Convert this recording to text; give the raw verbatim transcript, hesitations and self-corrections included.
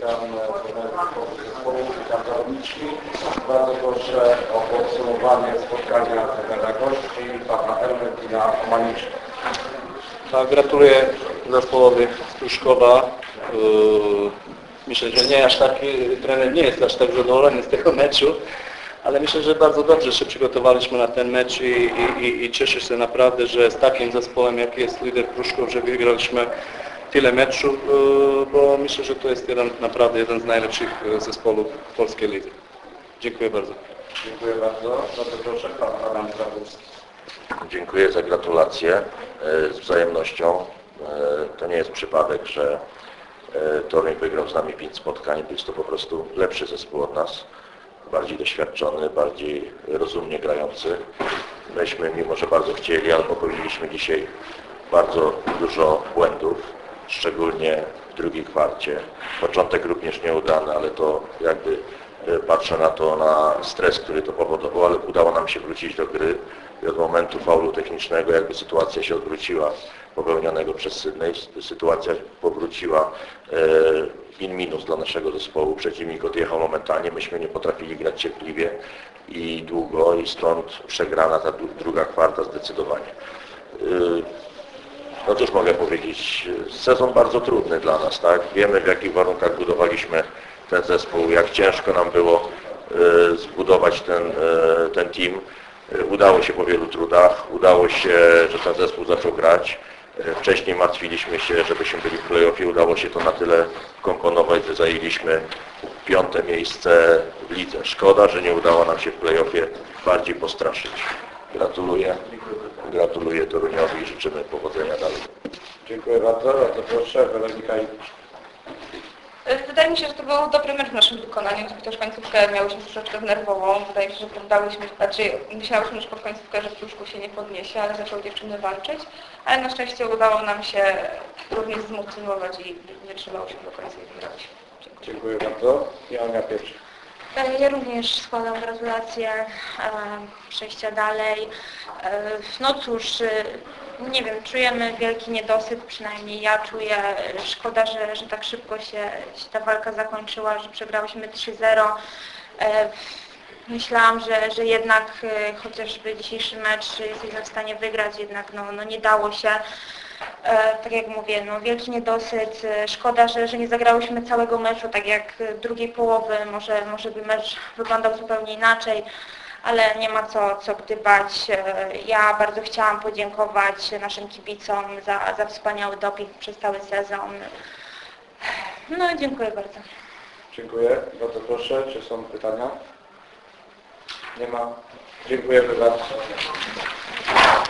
witam zespołu, witam zawodniczki. Bardzo proszę o podsumowanie spotkania trenera gości, pana Ermentina Omaniczka. Tak, gratuluję zespołowi z Pruszkowa. Myślę, że nie aż tak, trener nie jest aż tak zadowolony z tego meczu, ale myślę, że bardzo dobrze się przygotowaliśmy na ten mecz i, i, i cieszę się naprawdę, że z takim zespołem jak jest lider Pruszków, że wygraliśmy tyle meczów, bo myślę, że to jest jeden, naprawdę jeden z najlepszych zespołów w polskiej lidze. Dziękuję bardzo. Dziękuję bardzo. Bardzo proszę, pan Adam Grabowski. Dziękuję za gratulacje z wzajemnością. To nie jest przypadek, że Toruń wygrał z nami pięć spotkań. Jest to po prostu lepszy zespół od nas. Bardziej doświadczony, bardziej rozumnie grający. Myśmy, mimo że bardzo chcieli, ale popełniliśmy dzisiaj bardzo dużo błędów, szczególnie w drugiej kwarcie. Początek również nieudany, ale to jakby patrzę na to, na stres, który to powodował, ale udało nam się wrócić do gry i od momentu faulu technicznego jakby sytuacja się odwróciła, popełnionego przez Sydney. Sytuacja powróciła in minus dla naszego zespołu. Przeciwnik odjechał momentalnie, myśmy nie potrafili grać cierpliwie i długo i stąd przegrana ta druga kwarta zdecydowanie. No cóż mogę powiedzieć, sezon bardzo trudny dla nas, tak? Wiemy, w jakich warunkach budowaliśmy ten zespół, jak ciężko nam było zbudować ten, ten team. Udało się po wielu trudach, udało się, że ten zespół zaczął grać. Wcześniej martwiliśmy się, żebyśmy byli w play-offie, udało się to na tyle komponować, że zajęliśmy piąte miejsce w lidze. Szkoda, że nie udało nam się w play-offie bardziej postraszyć. Gratuluję. Gratuluję Toruniowi i życzymy powodzenia dalej. Dziękuję bardzo. Bardzo proszę, Weronika Iwicz. Wydaje mi się, że to był dobry mecz w naszym wykonaniu, chociaż końcówkę miałyśmy troszeczkę nerwową. Wydaje mi się, że poddałyśmy, znaczy myślałyśmy już pod końcówkę, że Pruszków się nie podniesie, ale zaczęły dziewczyny walczyć. Ale na szczęście udało nam się również zmotywować i wytrzymałyśmy do końca i wygrałyśmy. Dziękuję. Dziękuję bardzo. Joanna Pieprz. Ja również składam gratulacje e, przejścia dalej. E, no cóż, e, nie wiem, czujemy wielki niedosyt, przynajmniej ja czuję. Szkoda, że, że tak szybko się, się ta walka zakończyła, że przegrałyśmy trzy zero. E, myślałam, że, że jednak e, chociażby dzisiejszy mecz jesteśmy w stanie wygrać, jednak no, no nie dało się. E, tak jak mówię, no wielki niedosyt, e, szkoda, że, że nie zagrałyśmy całego meczu, tak jak drugiej połowy, może, może by mecz wyglądał zupełnie inaczej, ale nie ma co, co gdybać. E, ja bardzo chciałam podziękować naszym kibicom za, za wspaniały doping przez cały sezon. No i dziękuję bardzo. Dziękuję. Bardzo proszę. Czy są pytania? Nie ma. Dziękujemy bardzo.